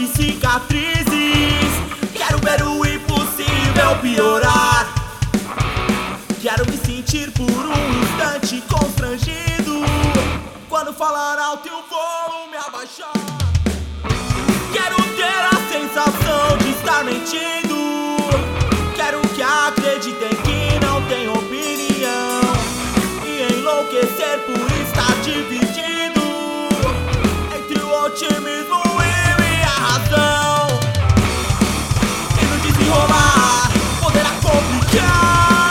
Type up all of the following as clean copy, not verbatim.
de cicatrizes. Quero ver o impossível piorar. Quero me sentir por um instante constrangido quando falar alto e o volume abaixar. Quero ter a sensação de estar mentindo. Quero que acreditem que não tem opinião e enlouquecer por estar dividido entre o otimismo e minha razão. E no desenrolar poderá complicar.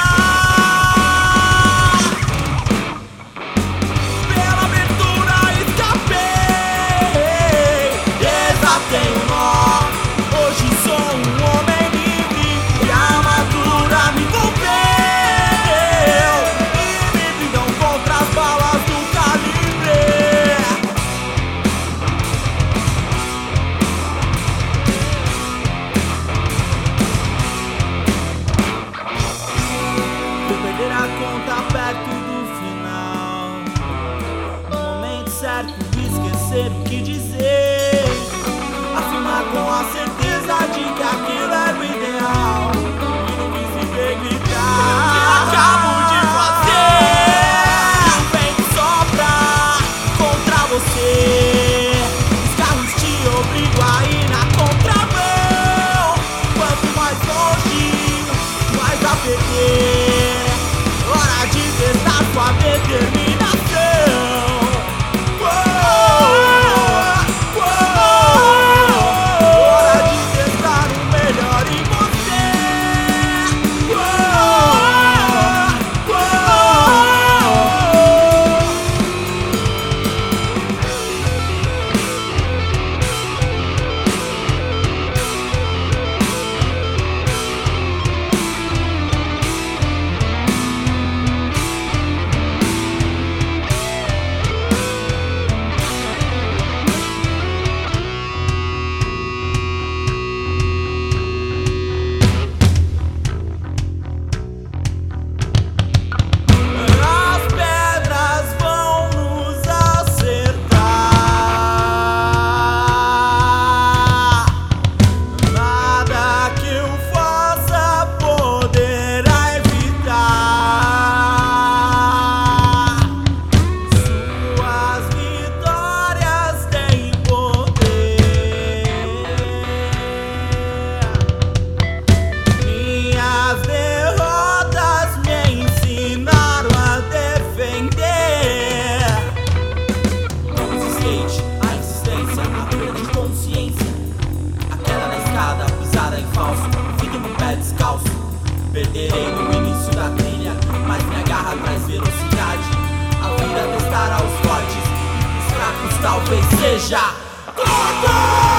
Pela abertura escapei, desatei o nó. Hoje sou um homem livre e a armadura me envolveu e me brindam contra as balas do calibre. Vou perder a conta perto do final, no momento certo esquecer o que dizer, afirmar com a certeza de que aquilo era o ideal e não quis me ver gritar o que acabo de fazer. E o vento sopra contra você, os carros te obrigam a ir na contramão. Quanto mais longe, mais a perder. Hora de testar sua determinação. Hora de testar o melhor em você. As pedras vão nos acertar, nada que eu faça poderá evitar suas vitórias têm poder. Minhas derrotas me ensinaram a defender. No skate, a insistência, a perda de consciência, a queda na escada, pisada em falso, fico no pé descalço. Perderei no início da trilha, mas minha garra traz velocidade. A vida testará os fortes, os fracos talvez seja tudo.